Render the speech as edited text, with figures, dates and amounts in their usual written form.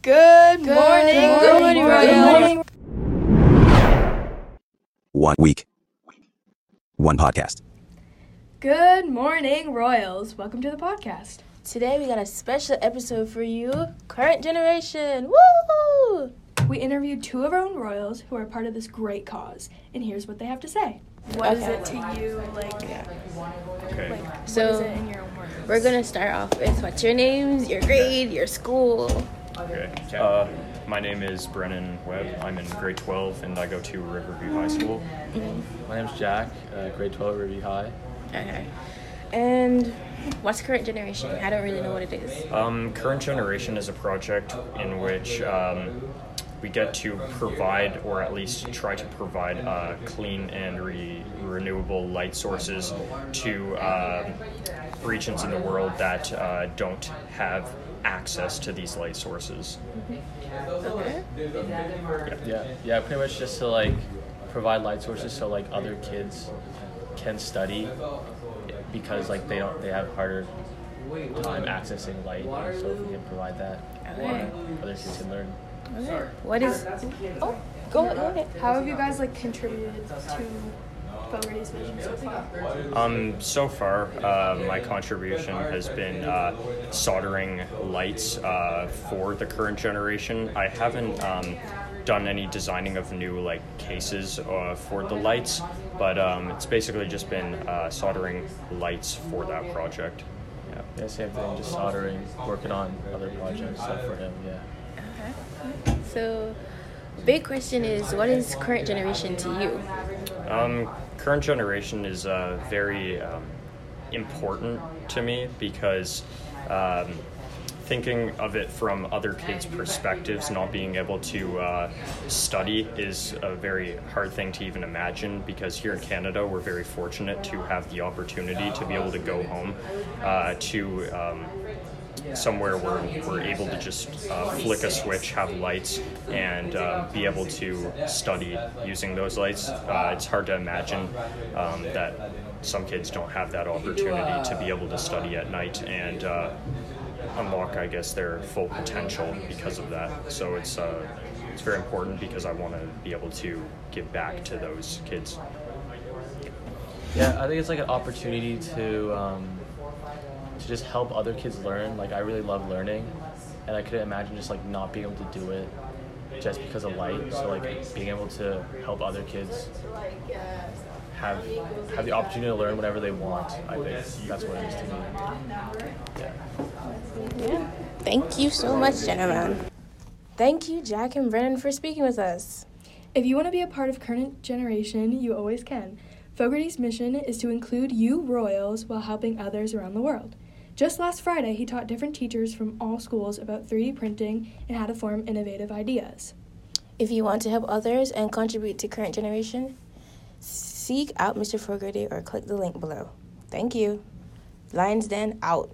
Good morning, Royals. 1 week, 1 podcast. Good morning, Royals. Welcome to the podcast. Today we got a special episode for you, Current Generation. Woo! We interviewed 2 of our own Royals who are part of this great cause, and here's what they have to say. What is it to you, Okay. what So, is it in your own words? We're going to start off with what's your names, your grade, your school. Okay. My name is Brennan Webb. I'm in grade 12 and I go to Riverview High School. My name's Jack, grade 12 at Riverview High. Okay. And what's Current Generation? I don't really know what it is. Current Generation is a project in which we get to provide, or at least try to provide, clean and renewable light sources to regions in the world that don't have access to these light sources. Okay. Yeah, pretty much just to provide light sources so other kids can study because they have harder time accessing light. So if we can provide that, Okay. other kids can learn. Okay. What is... Oh, go ahead. How have you guys contributed to Fogarty's vision so far? So far, my contribution has been soldering lights for the Current Generation. I haven't done any designing of new cases for the lights, but it's basically just been soldering lights for that project. Yeah, same thing, just soldering, working on other projects for him, yeah. Okay. So, big question is, what is Current Generation to you? Current Generation is very important to me because thinking of it from other kids' perspectives, not being able to study is a very hard thing to even imagine, because here in Canada we're very fortunate to have the opportunity to be able to go home to somewhere where we're able to just flick a switch, have lights, and be able to study using those lights. It's hard to imagine that some kids don't have that opportunity to be able to study at night and unlock, I guess, their full potential because of that. So it's very important because I want to be able to give back to those kids. Yeah, I think it's an opportunity to just help other kids learn. I really love learning, and I couldn't imagine just not being able to do it just because of light. So being able to help other kids have the opportunity to learn whatever they want, I think that's what it is to me. Yeah. Thank you so much, gentlemen. Thank you, Jack and Brennan, for speaking with us. If you want to be a part of Current Generation, you always can. Fogarty's mission is to include you Royals while helping others around the world. Just last Friday, he taught different teachers from all schools about 3D printing and how to form innovative ideas. If you want to help others and contribute to Current Generation, seek out Mr. Fogarty or click the link below. Thank you. Lions Den out.